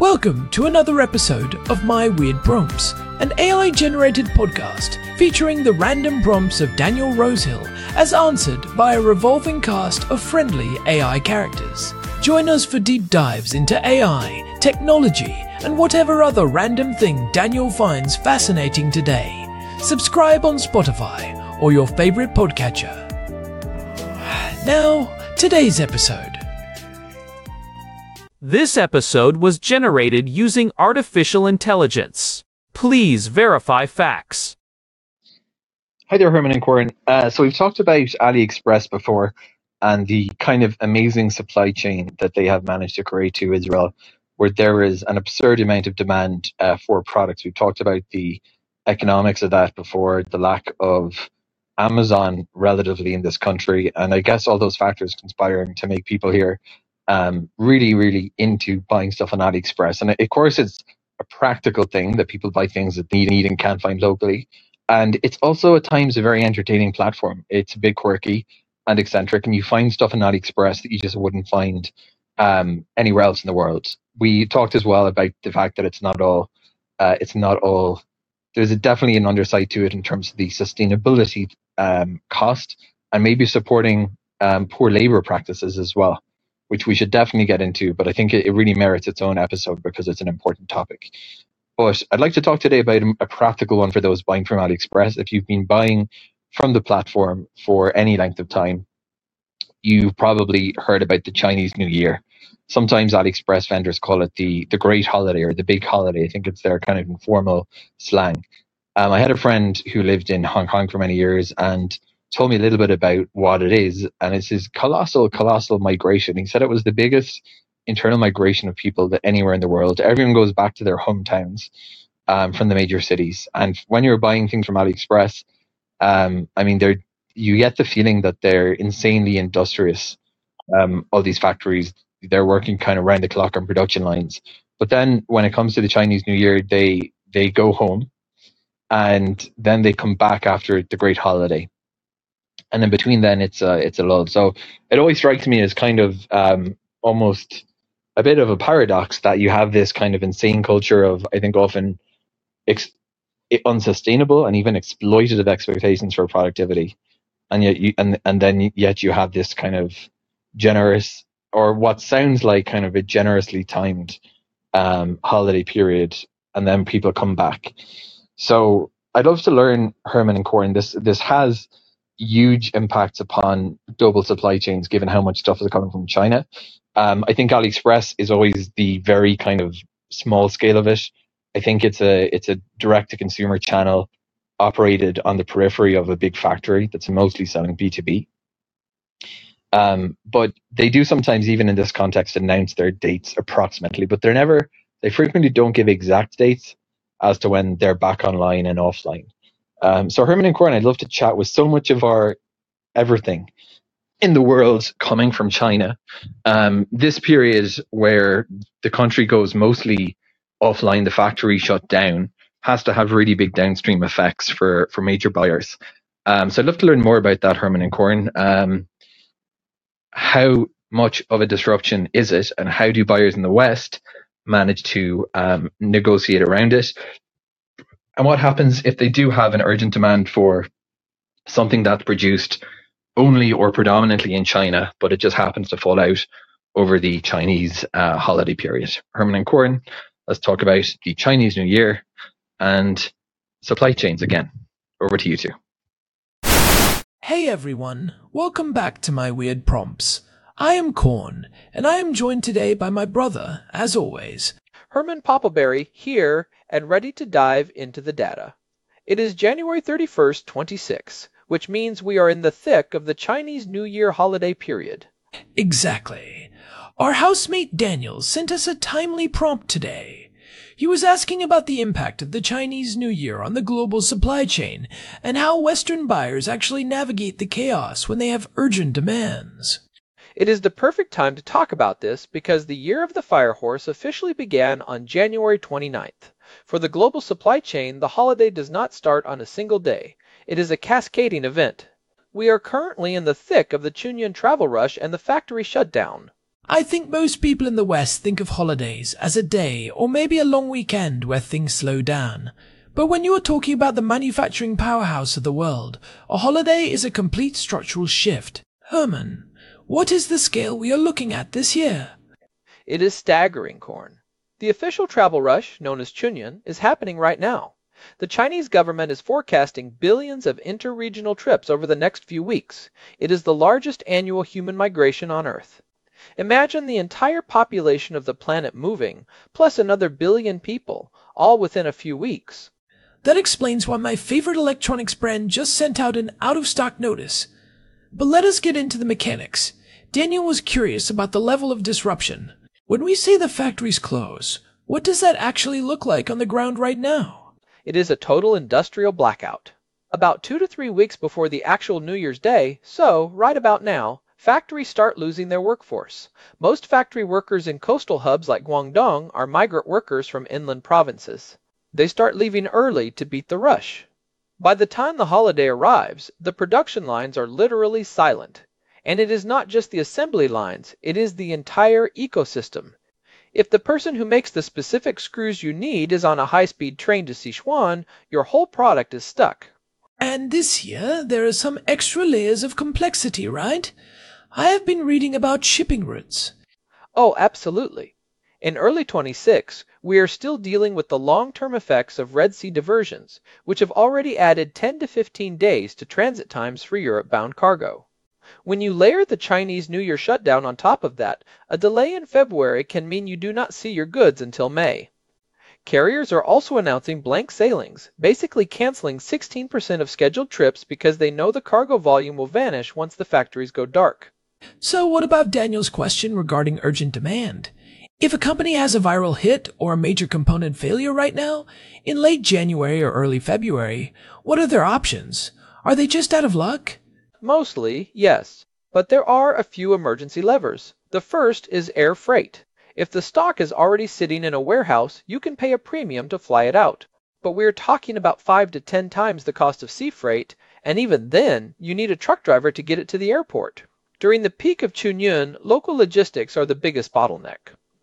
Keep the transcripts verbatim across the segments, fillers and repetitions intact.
Welcome to another episode of My Weird Prompts, an A I-generated podcast featuring the random prompts of Daniel Rosehill as answered by a revolving cast of friendly A I characters. Join us for deep dives into A I, technology, and whatever other random thing Daniel finds fascinating today. Subscribe on Spotify or your favorite podcatcher. Now, today's episode. This episode was generated using artificial intelligence. Please verify facts. Hi there, Herman and Corin. Uh, so we've talked about AliExpress before and the kind of amazing supply chain that they have managed to create to Israel, where there is an absurd amount of demand uh, for products. We've talked about the economics of that before, the lack of Amazon relatively in this country, and I guess all those factors conspiring to make people here um, really, really into buying stuff on AliExpress. And of course, it's a practical thing that people buy things that they need and can't find locally. And it's also at times a very entertaining platform. It's a bit quirky and eccentric, and you find stuff on AliExpress that you just wouldn't find um, anywhere else in the world. We talked as well about the fact that it's not all, uh, it's not all, there's a, definitely an underside to it in terms of the sustainability um, cost and maybe supporting um, poor labor practices as well, which we should definitely get into. But I think it, it really merits its own episode because it's an important topic. But I'd like to talk today about a practical one for those buying from AliExpress. If you've been buying from the platform for any length of time, you've probably heard about the Chinese New Year. Sometimes AliExpress vendors call it the, the Great Holiday or the Big Holiday. I think it's their kind of informal slang. Um, I had a friend who lived in Hong Kong for many years and told me a little bit about what it is. And it's this colossal, colossal migration. He said it was the biggest internal migration of people that anywhere in the world. Everyone goes back to their hometowns um, from the major cities. And when you're buying things from AliExpress, um, I mean, they're, you get the feeling that they're insanely industrious. Um, all these factories, they're working kind of round the clock on production lines. But then when it comes to the Chinese New Year, they they go home and then they come back after the Great Holiday. And in between then, it's a, it's a lull. So it always strikes me as kind of um, almost a bit of a paradox that you have this kind of insane culture of, I think, often ex- unsustainable and even exploitative expectations for productivity. And yet you, and, and then yet you have this kind of generous, or what sounds like kind of a generously timed um, holiday period, and then people come back. So I'd love to learn, Herman and Corin, this this has huge impacts upon global supply chains, given how much stuff is coming from China. Um, I think AliExpress is always the very kind of small scale of it. I think it's a it's a direct to consumer channel operated on the periphery of a big factory that's mostly selling B two B. Um, but they do sometimes, even in this context, announce their dates approximately, but they're never, they frequently don't give exact dates as to when they're back online and offline. Um, so Herman and Corin, I'd love to chat with so much of our everything in the world coming from China. Um, this period where the country goes mostly offline, the factory shut down, has to have really big downstream effects for, for major buyers. Um, so I'd love to learn more about that, Herman and Corin. Um, how much of a disruption is it, and how do buyers in the West manage to um, negotiate around it? And what happens if they do have an urgent demand for something that's produced only or predominantly in China, but it just happens to fall out over the Chinese uh, holiday period? Herman and Corin, let's talk about the Chinese New Year and supply chains again. Over to you two. Hey everyone, welcome back to My Weird Prompts. I am Corn, and I am joined today by my brother, as always, Herman Poppleberry, here and ready to dive into the data. It is January thirty-first, twenty-six, which means we are in the thick of the Chinese New Year holiday period. Exactly. Our housemate Daniel sent us a timely prompt today. He was asking about the impact of the Chinese New Year on the global supply chain and how Western buyers actually navigate the chaos when they have urgent demands. It is the perfect time to talk about this because the Year of the Fire Horse officially began on January twenty-ninth. For the global supply chain, the holiday does not start on a single day. It is a cascading event. We are currently in the thick of the Chunyan travel rush and the factory shutdown. I think most people in the West think of holidays as a day or maybe a long weekend where things slow down. But when you are talking about the manufacturing powerhouse of the world, a holiday is a complete structural shift. Herman, what is the scale we are looking at this year? It is staggering, Korn. The official travel rush, known as Chunyun, is happening right now. The Chinese government is forecasting billions of inter-regional trips over the next few weeks. It is the largest annual human migration on Earth. Imagine the entire population of the planet moving, plus another billion people, all within a few weeks. That explains why my favorite electronics brand just sent out an out-of-stock notice. But let us get into the mechanics. Daniel was curious about the level of disruption. When we say the factories close, what does that actually look like on the ground right now? It is a total industrial blackout. About two to three weeks before the actual New Year's Day, so right about now, factories start losing their workforce. Most factory workers in coastal hubs like Guangdong are migrant workers from inland provinces. They start leaving early to beat the rush. By the time the holiday arrives, the production lines are literally silent. And it is not just the assembly lines, it is the entire ecosystem. If the person who makes the specific screws you need is on a high-speed train to Sichuan, your whole product is stuck. And this year, there are some extra layers of complexity, right? I have been reading about shipping routes. Oh, absolutely. In early twenty-six, we are still dealing with the long-term effects of Red Sea diversions, which have already added ten to fifteen days to transit times for Europe-bound cargo. When you layer the Chinese New Year shutdown on top of that, a delay in February can mean you do not see your goods until May. Carriers are also announcing blank sailings, basically canceling sixteen percent of scheduled trips because they know the cargo volume will vanish once the factories go dark. So what about Daniel's question regarding urgent demand? If a company has a viral hit or a major component failure right now, in late January or early February, what are their options? Are they just out of luck? Mostly, yes, but there are a few emergency levers. The first is air freight. If the stock is already sitting in a warehouse, you can pay a premium to fly it out. But we're talking about five to ten times the cost of sea freight, and even then, you need a truck driver to get it to the airport. During the peak of Chunyun, local logistics are the biggest bottleneck.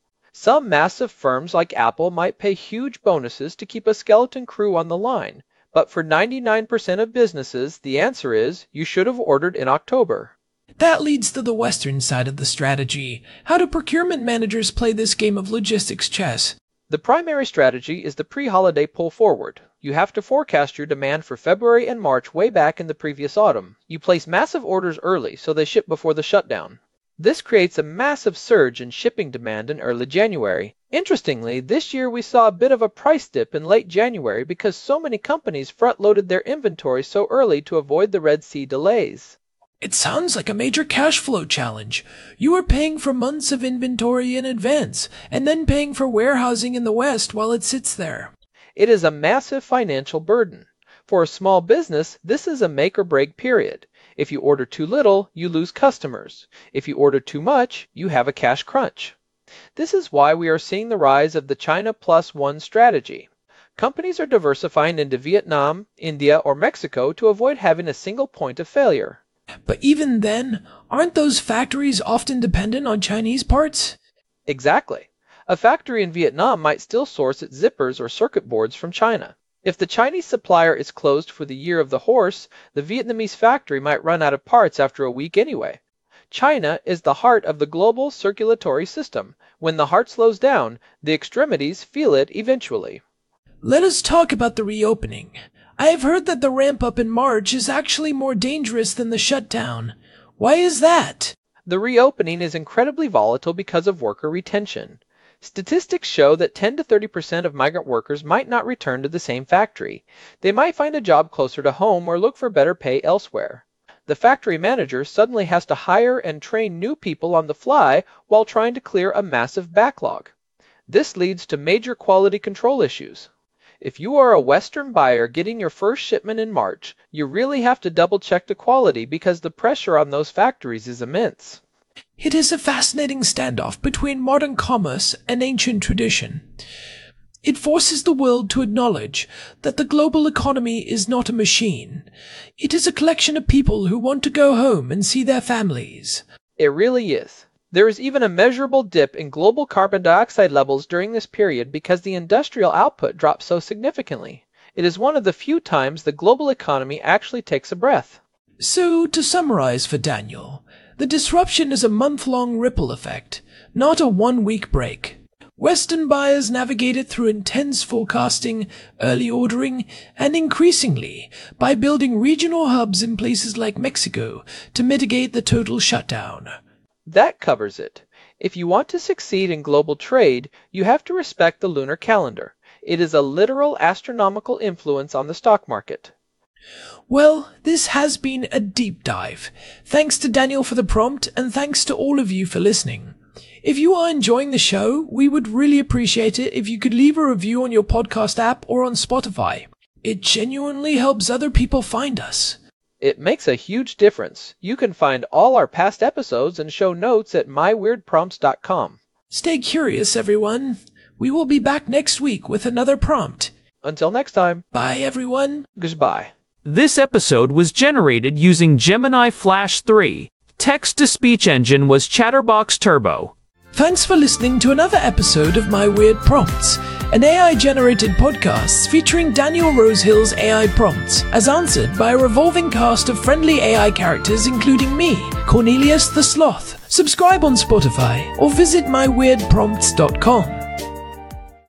Some massive firms like Apple might pay huge bonuses to keep a skeleton crew on the line, but for ninety-nine percent of businesses, the answer is you should have ordered in October. That leads to the Western side of the strategy. How do procurement managers play this game of logistics chess? The primary strategy is the pre-holiday pull forward. You have to forecast your demand for February and March way back in the previous autumn. You place massive orders early so they ship before the shutdown. This creates a massive surge in shipping demand in early January. Interestingly, this year we saw a bit of a price dip in late January because so many companies front-loaded their inventory so early to avoid the Red Sea delays. It sounds like a major cash flow challenge. You are paying for months of inventory in advance, and then paying for warehousing in the West while it sits there. It is a massive financial burden. For a small business, this is a make-or-break period. If you order too little, you lose customers. If you order too much, you have a cash crunch. This is why we are seeing the rise of the China Plus One strategy. Companies are diversifying into Vietnam, India, or Mexico to avoid having a single point of failure. But even then, aren't those factories often dependent on Chinese parts? Exactly. A factory in Vietnam might still source its zippers or circuit boards from China. If the Chinese supplier is closed for the year of the horse, the Vietnamese factory might run out of parts after a week anyway. China is the heart of the global circulatory system. When the heart slows down, the extremities feel it eventually. Let us talk about the reopening. I have heard that the ramp-up in March is actually more dangerous than the shutdown. Why is that? The reopening is incredibly volatile because of worker retention. Statistics show that ten to thirty percent of migrant workers might not return to the same factory. They might find a job closer to home or look for better pay elsewhere. The factory manager suddenly has to hire and train new people on the fly while trying to clear a massive backlog. This leads to major quality control issues. If you are a Western buyer getting your first shipment in March, you really have to double-check the quality because the pressure on those factories is immense. It is a fascinating standoff between modern commerce and ancient tradition. It forces the world to acknowledge that the global economy is not a machine. It is a collection of people who want to go home and see their families. It really is. There is even a measurable dip in global carbon dioxide levels during this period because the industrial output dropped so significantly. It is one of the few times the global economy actually takes a breath. So, to summarize for Daniel, the disruption is a month-long ripple effect, not a one-week break. Western buyers navigated through intense forecasting, early ordering, and increasingly by building regional hubs in places like Mexico to mitigate the total shutdown. That covers it. If you want to succeed in global trade, you have to respect the lunar calendar. It is a literal astronomical influence on the stock market. Well, this has been a deep dive. Thanks to Daniel for the prompt, and thanks to all of you for listening. If you are enjoying the show, we would really appreciate it if you could leave a review on your podcast app or on Spotify. It genuinely helps other people find us. It makes a huge difference. You can find all our past episodes and show notes at my weird prompts dot com. Stay curious, everyone. We will be back next week with another prompt. Until next time. Bye, everyone. Goodbye. This episode was generated using Gemini Flash three. Text-to-speech engine was Chatterbox Turbo. Thanks for listening to another episode of My Weird Prompts, an A I-generated podcast featuring Daniel Rosehill's A I prompts, as answered by a revolving cast of friendly A I characters including me, Cornelius the Sloth. Subscribe on Spotify or visit my weird prompts dot com.